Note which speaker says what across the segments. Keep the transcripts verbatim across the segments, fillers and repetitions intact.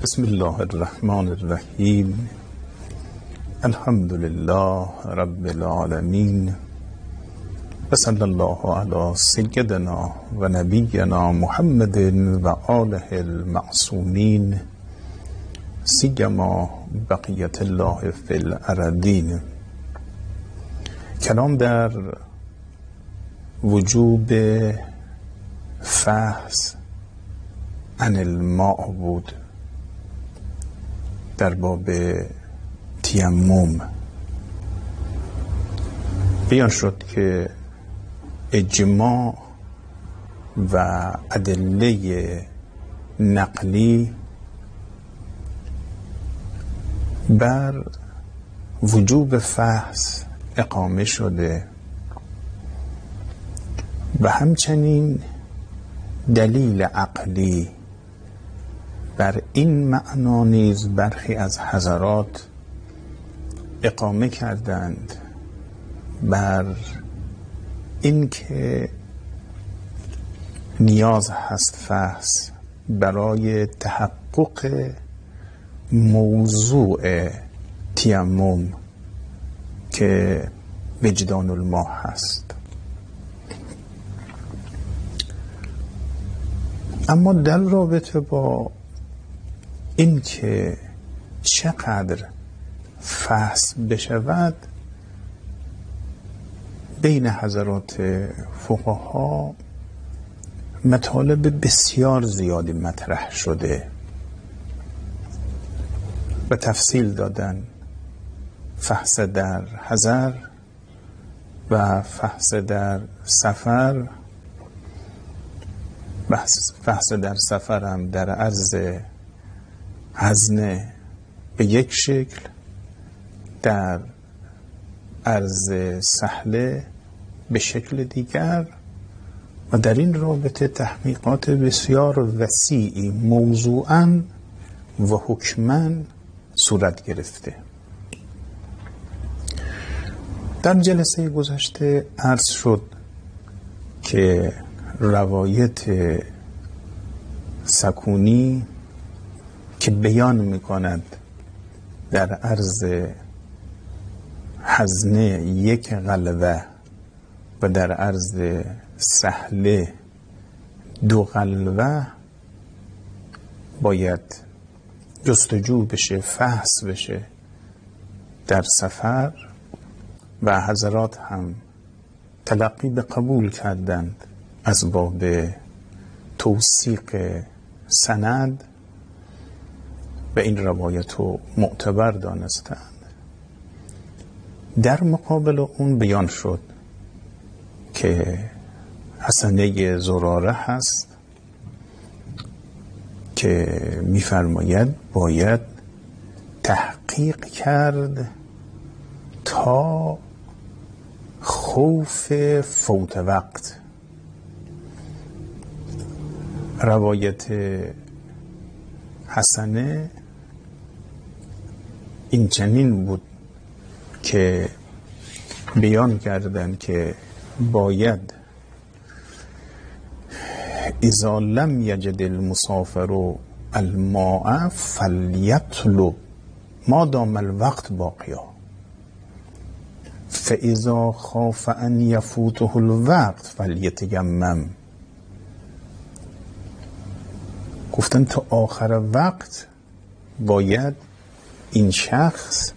Speaker 1: بسم الله الرحمن الرحیم. الحمد لله رب العالمین و صلی الله علی سیدنا و نبینا محمد و آله المعصومین سیما بقیت الله فی الارضین. کلام در وجوب فحص عن الماء بود در باب تیمم. بیان شد که اجماع و ادله نقلی بر وجوب فحص اقامه شده و همچنین دلیل عقلی بر این معنا نیز برخی از حضرات اقامه کردند بر اینکه نیاز هست فحص برای تحقق موضوع تیمم که وجدان الماء هست. اما در رابطه با این که چقدر فحص بشود بین حضرات فقها مطالب بسیار زیادی مطرح شده و تفصیل دادن. فحص در حضر و فحص در سفر. فحص در سفر هم در عرض هزنه به یک شکل، در عرض سهله به شکل دیگر، و در این رابطه تحقیقات بسیار وسیعی موضوعاً و حکماً صورت گرفته. در جلسه گذشته عرض شد که روایت سکونی که بیان می کند در عرض هزنه یک غلوه و در عرض سهله دو غلوه باید جستجو بشه، فحص بشه در سفر، و حضرات هم تلقی به قبول کردند از باب توثیق سند و این روایت رو معتبر دانستند. در مقابل اون بیان شد که حسنه زراره هست که می‌فرماید باید تحقیق کرد تا خوف فوت وقت. روایت حسنه این چنین بود که بیان کردن که باید اذا لم یجد المسافر الماء فلیطلب ما دام الوقت باقیا فاذا خاف ان یفوته الوقت فلیتیمم. گفتن تا آخر وقت باید این شخص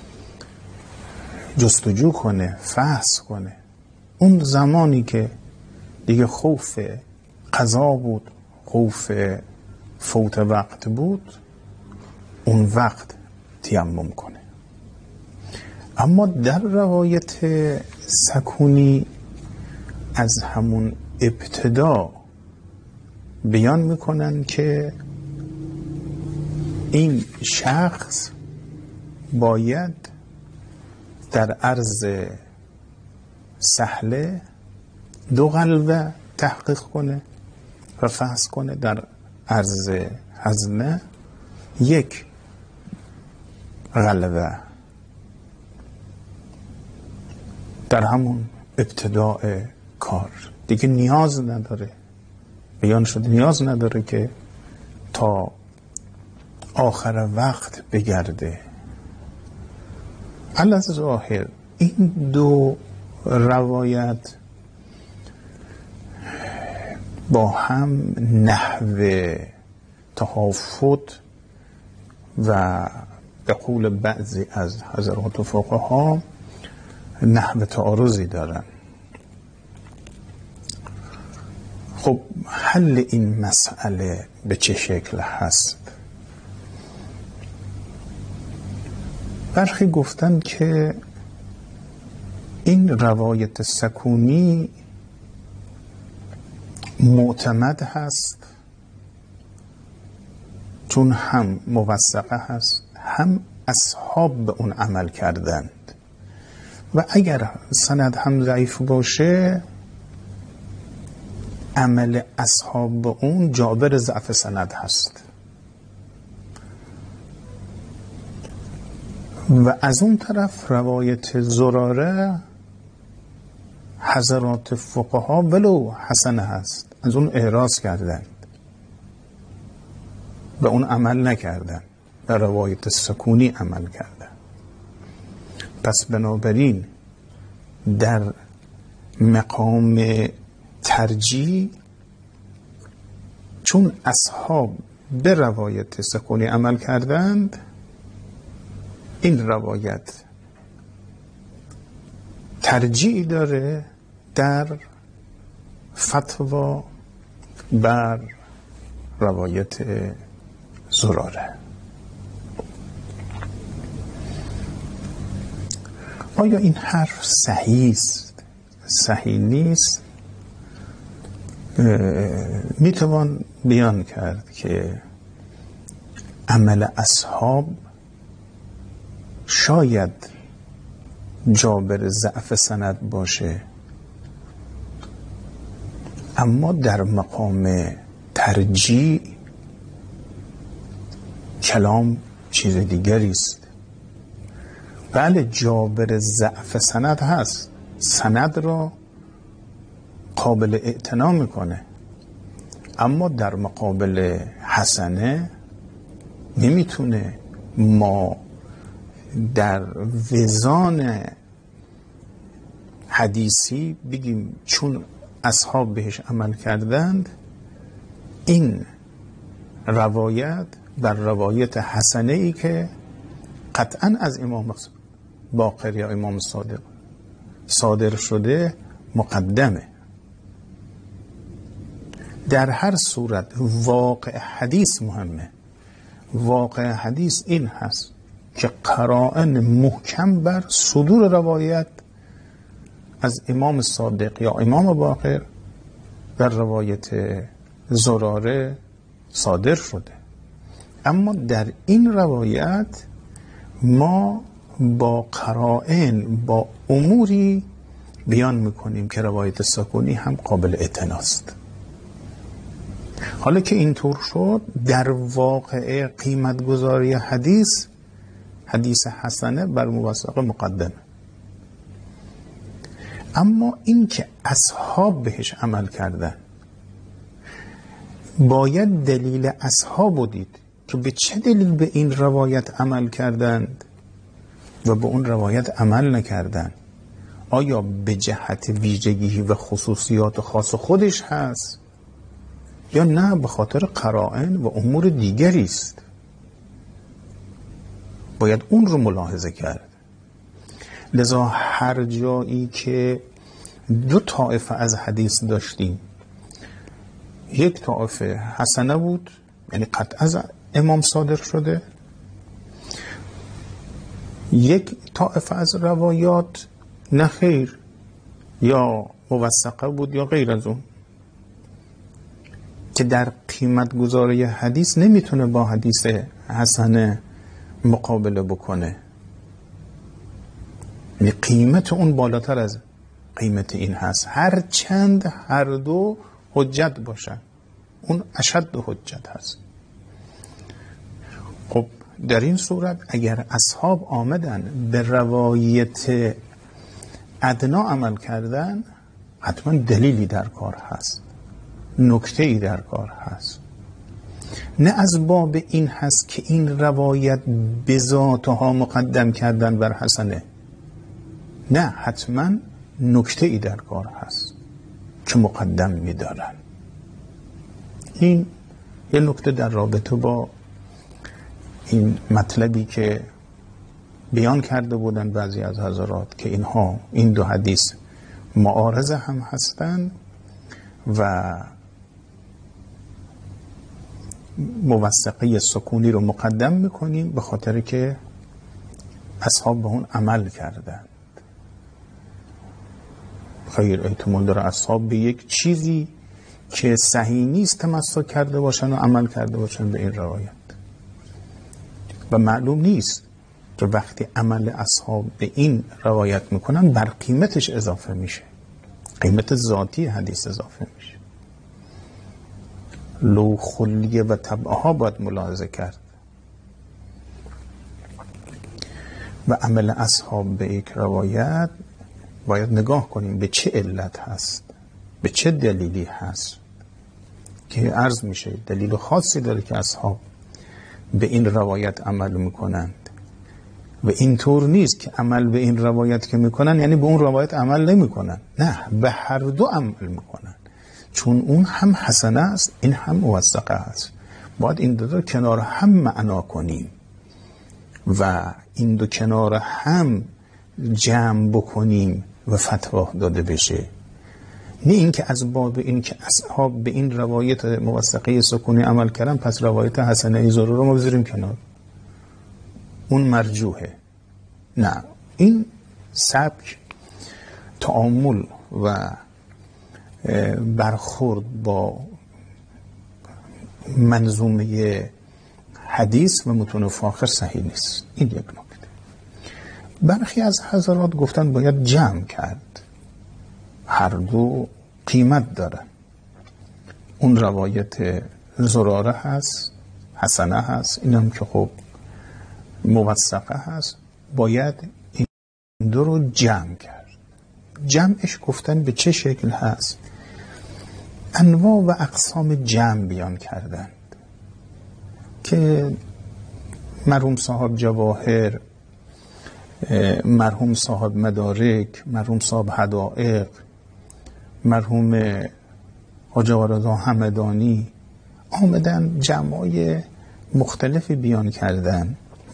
Speaker 1: جستجو کنه، فحص کنه. اون زمانی که دیگه خوف قضا بود، خوف فوت وقت بود، اون وقت تیمم کنه. اما در روایت سکونی از همون ابتدا بیان میکنن که این شخص باید در عرض سهله دو غلوه تحقیق کنه و فحص کنه، در عرض هزنه یک غلوه. در همون ابتداء کار دیگه نیاز نداره، بیان شده نیاز نداره که تا آخر وقت بگرده. علی ظاهر این دو روایت با هم نحو تهافت و به قول بعضی از حضرات فقها نحو تعارضی دارن. خب حل این مسئله به چه شکل هست؟ برخی گفتند که این روایت سکونی معتمد هست چون هم موثقه هست، هم اصحاب به اون عمل کردند و اگر سند هم ضعیف باشه عمل اصحاب به اون جابر ضعف سند هست. و از اون طرف روایت زراره حضرات فقها ولو حسنه هست، از اون اعراض کردند، به اون عمل نکردند، به روایت سکونی عمل کردند. پس بنابراین در مقام ترجیح چون اصحاب به روایت سکونی عمل کردند، این روایت ترجیح داره در فتوا بر روایت زراره. آیا این حرف صحیح است؟ صحیح نیست؟ میتوان بیان کرد که عمل اصحاب شاید جابر ضعف سند باشه، اما در مقام ترجیح کلام چیز دیگری است. بله جابر ضعف سند هست، سند را قابل اعتنا میکنه، اما در مقابل حسنه نمیتونه ما در وزان حدیثی بگیم چون اصحاب بهش عمل کردند این روایت بر روایت حسنه ای که قطعا از امام باقر یا امام صادق صادر شده مقدمه. در هر صورت واقع حدیث مهمه. واقع حدیث این هست که قرائن محکم بر صدور روایت از امام صادق یا امام باقر در روایت زراره صادر شده. اما در این روایت ما با قرائن با اموری بیان میکنیم که روایت سکونی هم قابل اعتناست. حالا که اینطور شد در واقع قیمت گذاری حدیث حدیث حسنه بر موثقه مقدمه، اما این که اصحاب بهش عمل کردن باید دلیل اصحاب دید که به چه دلیل به این روایت عمل کردند و به اون روایت عمل نکردند. آیا به جهت ویژگی و خصوصیات خاص خودش هست یا نه به خاطر قرائن و امور دیگری است؟ باید اون رو ملاحظه کرد. لذا هر جایی که دو طایفه از حدیث داشتیم، یک طایفه حسنه بود یعنی قطع از امام صادر شده، یک طایفه از روایات نخیر یا موثقه بود یا غیر از اون، که در قیمت گذاری حدیث نمیتونه با حدیث حسنه مقابله بکنه. یعنی قیمت اون بالاتر از قیمت این هست، هر چند هر دو حجت باشن اون اشد حجت هست. خب در این صورت اگر اصحاب آمدن به روایت ادنا عمل کردن حتما دلیلی در کار هست، نکته ای در کار هست. نه از باب این هست که این روایت به ذاتها مقدم کردن بر حسنه، نه، حتما نکته ای در کار هست که مقدم می‌دارن. این یه نکته در رابطه با این مطلبی که بیان کرده بودن بعضی از حضرات که اینها این دو حدیث معارض هم هستند و موثقه سکونی رو مقدم میکنیم به خاطر که اصحاب به اون عمل کردن. خیر احتمال داره اصحاب به یک چیزی که صحیح نیست تمسک کرده باشن و عمل کرده باشن به این روایت و معلوم نیست که وقتی عمل اصحاب به این روایت میکنن بر قیمتش اضافه میشه، قیمت ذاتی حدیث اضافه میشه. لو خلیه و طبعها باید ملاحظه کرد و عمل اصحاب به یک روایت باید نگاه کنیم به چه علت هست، به چه دلیلی هست که عرض میشه دلیل خاصی داره که اصحاب به این روایت عمل میکنند و اینطور نیست که عمل به این روایت که میکنن یعنی به اون روایت عمل نمیکنن، نه، به هر دو عمل میکنن، چون اون هم حسنه است این هم موثقه است. باید این دو رو کنار هم معنا کنیم و این دو کنار هم جمع بکنیم و فتوا داده بشه، نه اینکه از باب این که اصحاب به این روایت موثقه سکونی عمل کردن پس روایت حسنه ضرور رو ما بذاریم کنار، اون مرجوحه. نه، این سبک تعامل و برخورد با منظومه حدیث و متون فاخر صحیح نیست. این یک نکته. برخی از حضرات گفتن باید جمع کرد، هر دو قیمت دارن. اون روایت زراره هست، حسنه هست، این هم که خب موثقه هست، باید این دو رو جمع کرد. جمعش گفتن به چه شکل هست؟ انواع و اقسام جمع بیان کردند که مرحوم صاحب جواهر، مرحوم صاحب مدارک، مرحوم صاحب حدائق، مرحوم حاج آقارضا همدانی آمدن جمعای مختلفی بیان کردن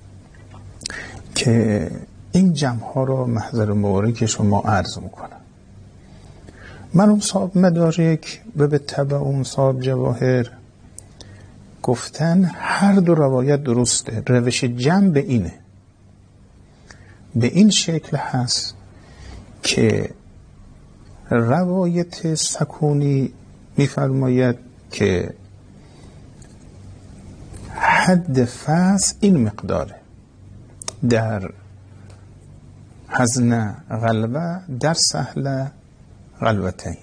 Speaker 1: که این جمع ها رو محضر مبارک شما عرض میکنم. مرحوم صاحب مدارک و به تبع اون صاحب جواهر گفتن هر دو روایت درسته، روش جمع به اینه، به این شکل هست که روایت سکونی میفرماید که حد فصل این مقداره در حزن غلبه در سهل غلبتین.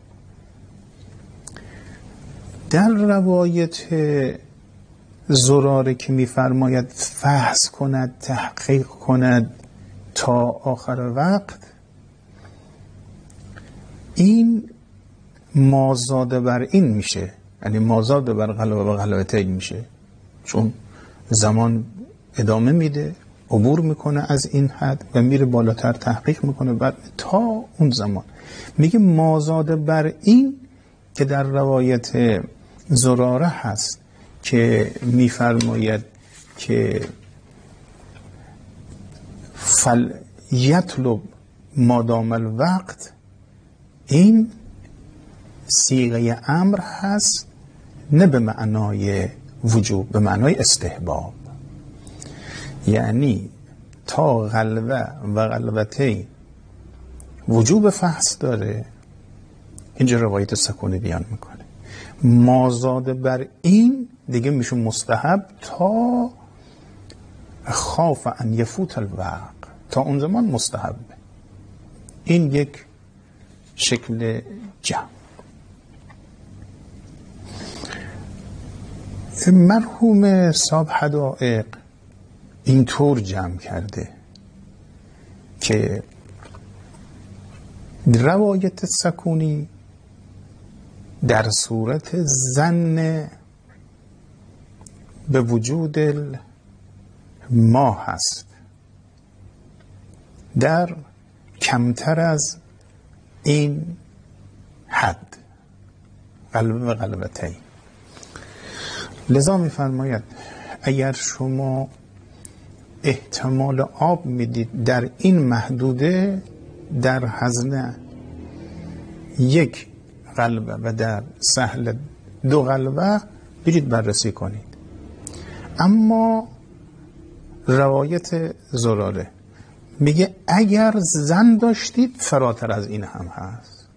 Speaker 1: در روایت زراره که میفرماید فحص کند، تحقیق کند تا آخر وقت، این مازاد بر این میشه، یعنی مازاد بر غلبه و غلبتین میشه، چون زمان ادامه میده، عبور میکنه از این حد و میره بالاتر تحقیق میکنه بعد تا اون زمان. میگه مازاد بر این که در روایت زراره هست که میفرماید که فل یطلب مادام الوقت، این صیغه امر هست، نه به معنای وجوب، به معنای استحباب، یعنی تا غلبه و غلبتین وجوب فحص داره. اینجا روایت سکونی بیان میکنه. مازاد بر این دیگه میشه مستحب تا خاف ان یفوت الوقت، تا اون زمان مستحب. این یک شکل جمع. مرحوم صاحب حدائق اینطور جمع کرده که روایت سکونی در صورت ظن به وجود ما هست در کمتر از این حد، قلب و قلبتین. لذا می‌فرماید اگر شما احتمال آب میدید در این محدوده، در هزنه یک قلبه و در سهل دو قلبه، برید بررسی کنید. اما روایت زراره میگه اگر زن داشتید فراتر از این هم هست،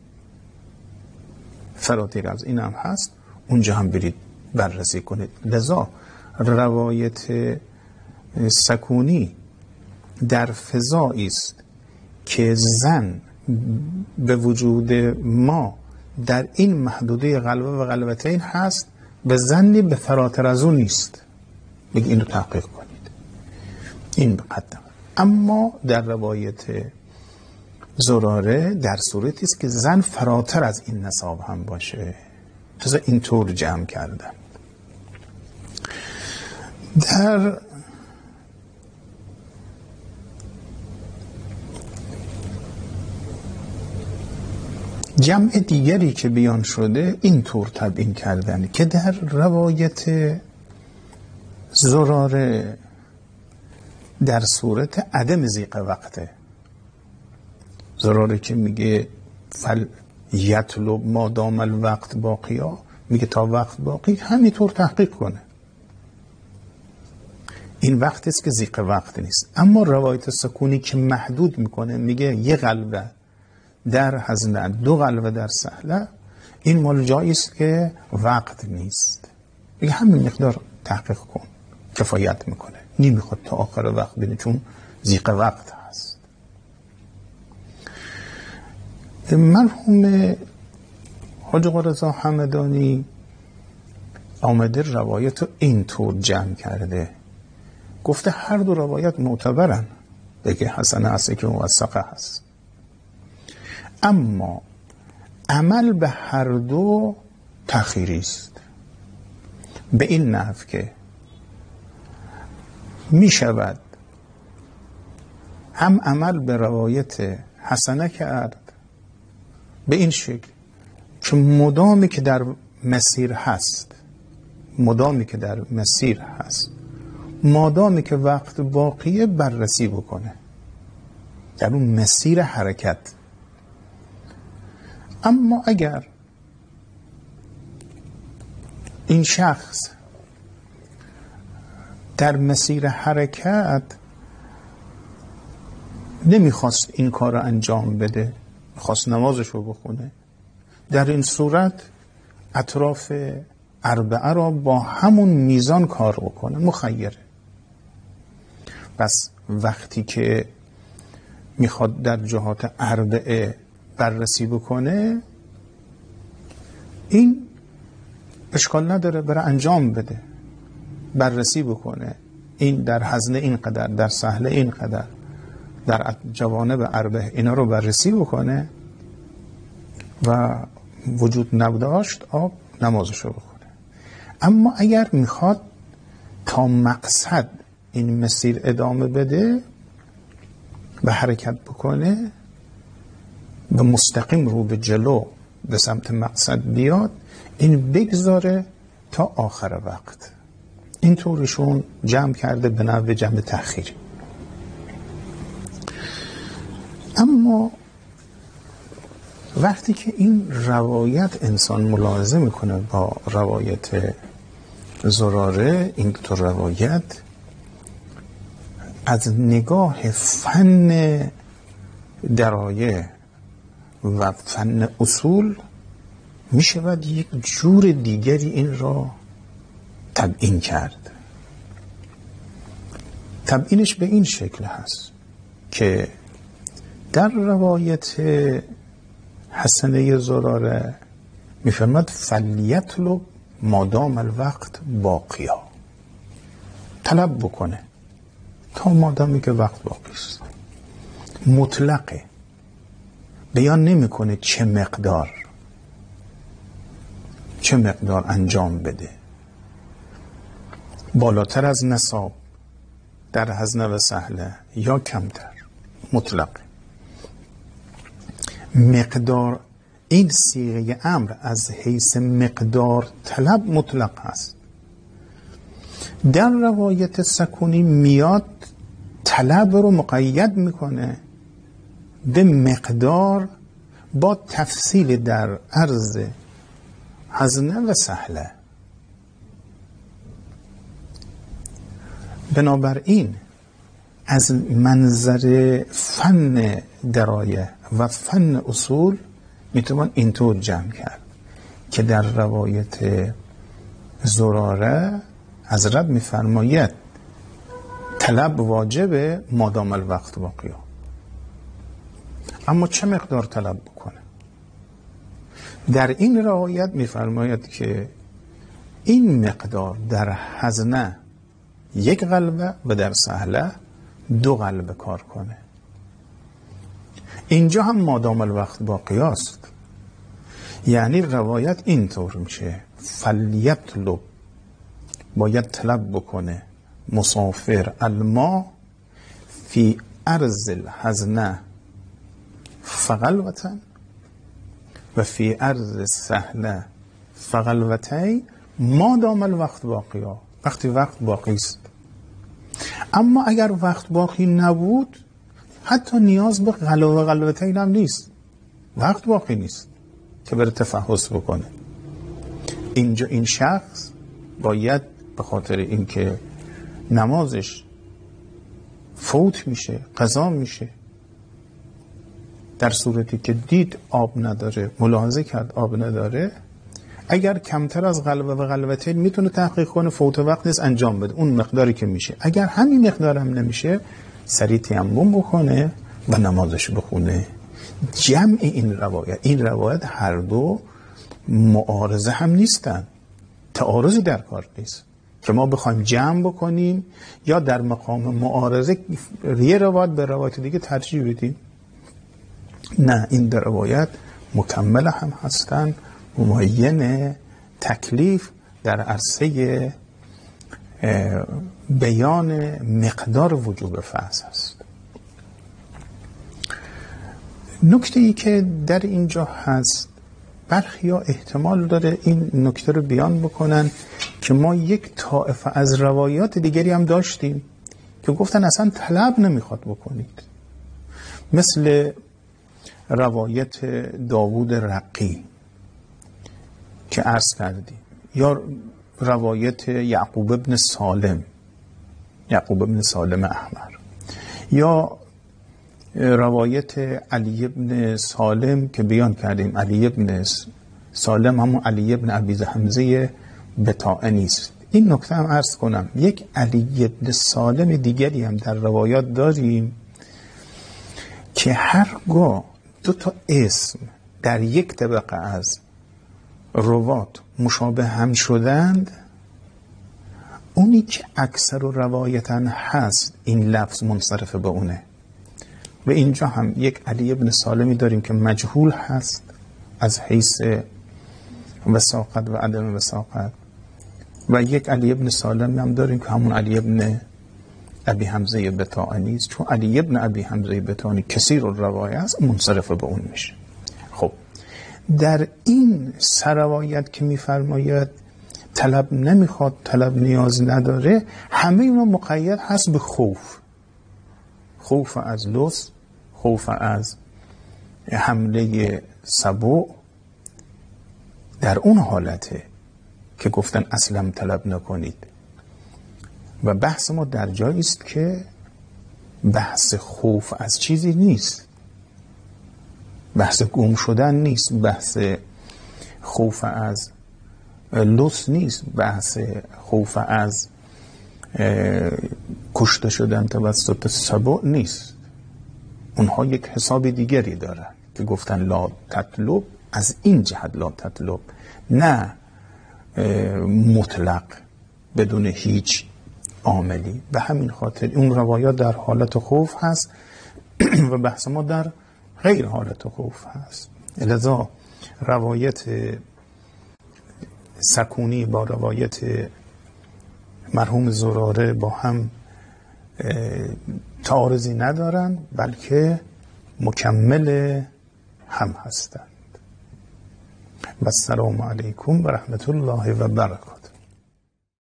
Speaker 1: فراتر از این هم هست، اونجا هم برید بررسی کنید. لذا روایت سکونی در فضایی است که زن به وجود ما در این محدوده قلبه و قلبتین هست، به زنی به فراتر از اون نیست. بگید این رو تحقیق کنید، این بقدم. اما در روایت زراره در صورتی است که زن فراتر از این نصاب هم باشه. پس اینطور جمع کردن. در جمع دیگری که بیان شده اینطور تبیین کردن که در روایت زراره در صورت عدم ضیق وقته، زراره که میگه فل یطلب ما دام الوقت باقیا، میگه تا وقت باقی همینطور تحقیق کنه. این وقت است که ضیق وقت نیست. اما روایت سکونی که محدود میکنه، میگه یه قلبه در هزنه دو قلبه در سهله، این مال جایی است که وقت نیست. میگه همین مقدار تحقیق کن، کفایت میکنه. نمیخواد تا آخر وقت بینه، چون ضیق وقت هست. مرحوم حاج آقا رضا همدانی آمده روایت رو اینطور جمع کرده، گفته هر دو روایت معتبرن، بگه حسن هست که موثقه هست، اما عمل به هر دو تأخیری است. به این نحو که می شود هم عمل به روایت حسنه کرد به این شکل که مدامی که در مسیر هست، مدامی که در مسیر هست، مادامی که وقت باقیه بررسی بکنه در اون مسیر حرکت. اما اگر این شخص در مسیر حرکت نمیخواست این کار رو انجام بده، خواست نمازش رو بخونه، در این صورت اطراف اربعه را با همون میزان کار بکنه، مخیره. پس وقتی که میخواد در جهات اربعه بررسی بکنه، این اشکال نداره، برای انجام بده، بررسی بکنه. این در هزنه این قدر، در سهله این قدر، در جوانب اربعه اینا رو بررسی بکنه و وجود نداشت آب نمازش رو بخونه. اما اگر میخواد تا مقصد این مسیر ادامه بده و حرکت بکنه و مستقیم رو به جلو به سمت مقصد بیاد، این بگذاره تا آخر وقت. این طورشون جمع کرده به نوع جمع تأخیری. اما وقتی که این روایت انسان ملاحظه میکنه با روایت زراره، این دو روایت از نگاه فن درایه و فن اصول می شود یک جور دیگری این را تبیین کرد. تبیینش به این شکل هست که در روایت حسنه زراره می فرماد فلیطلب مادام الوقت باقیا، طلب بکنه تا مادامی که وقت باقی است. مطلقه، بیان نمیکنه چه مقدار چه مقدار انجام بده. بالاتر از نصاب در هزینه و سهله یا کمتر، مطلق. مقدار، این صیغه امر از حیث مقدار طلب مطلق هست. در روایت سکونی میاد طلب رو مقید میکنه به مقدار با تفصیل در عرض هزینه و سهله. بنابراین از منظر فن درایه و فن اصول میتوان اینطور جمع کرد که در روایت زراره حضرت میفرماید طلب واجبه مادام الوقت باقیه. اما چه مقدار طلب بکنه؟ در این روایت میفرماید که این مقدار در هزینه یک قلبه و در سهله دو قلبه کار کنه. اینجا هم مادام الوقت باقی است. یعنی روایت اینطور میشه فلیطلب، باید طلب بکنه مسافر الماء فی ارض الحزنه فقلوتن و فی ارض سهله فقلوتین مادام الوقت باقی ها، وقتی وقت باقی است. اما اگر وقت باقی نبود حتی نیاز به قلوه قلوتین هم نیست، وقت باقی نیست که بره تفحص بکنه. اینجا این شخص باید به خاطر اینکه نمازش فوت میشه، قضا میشه، در صورتی که دید آب نداره، ملاحظه کرد آب نداره، اگر کمتر از قلوه و قلوتین میتونه تحقیق کنه فوت وقت نیست انجام بده اون مقداری که میشه. اگر همین مقدار هم نمیشه سریع تیمم بکنه و نمازش بخونه. جمع این روایت، این روایت هر دو معارضه هم نیستن، تعارضی در کار نیست که ما بخوایم جمع بکنیم یا در مقام معارضه یه روایت به روایت دیگه ترجیح بدیم. نه، این در روایت مکمل هم هستن، مبین تکلیف در عرصه بیان مقدار وجوب فرض است. نکته ای که در اینجا هست، برخی ها احتمال داره این نکته رو بیان بکنن که ما یک طائفه از روایات دیگری هم داشتیم که گفتن اصلا طلب نمیخواد بکنید، مثل روایت داوود رقی که عرض کردیم، یا روایت یعقوب ابن سالم یعقوب ابن سالم احمر، یا روایت علی ابن سالم که بیان کردیم. علی ابن سالم همون علی ابن ابی حمزه بطائنی است. این نکته هم عرض کنم، یک علی ابن سالم دیگری هم در روایات داریم که هرگاه دو تا اسم در یک طبقه از روات مشابه هم شدند، اونی که اکثر و روایتاً هست این لفظ منصرف به اونه. و اینجا هم یک علی ابن سالمی داریم که مجهول هست از حیث وثاقت و عدم وثاقت، و یک علی ابن سالمی هم داریم که همون علی ابن ابی حمزه بطائنی است. چون علی ابن ابی حمزه بطائنی کثیر الروایه است، منصرف به اون میشه. خب در این سروایت که میفرماید طلب نمیخواد، طلب نیاز نداره، همه ما مقید هست به خوف، خوف از لص، خوف از حمله سبع. در اون حالته که گفتن اصلا طلب نکنید. و بحث ما در جایی است که بحث خوف از چیزی نیست، بحث گم شدن نیست، بحث خوف از لص نیست، بحث خوف از کشته شدن توسط سبع نیست. اونها یک حساب دیگری دارن که گفتن لا تطلب، از این جهت لا تطلب، نه مطلق بدون هیچ عاملی. به همین خاطر اون روایات در حالت خوف هست و بحث ما در غیر حالت خوف هست. لذا روایت سکونی با روایت مرحوم زراره با هم تعارضی ندارن، بلکه مکمل هم هستند. و السلام علیکم و رحمت الله و برکاته.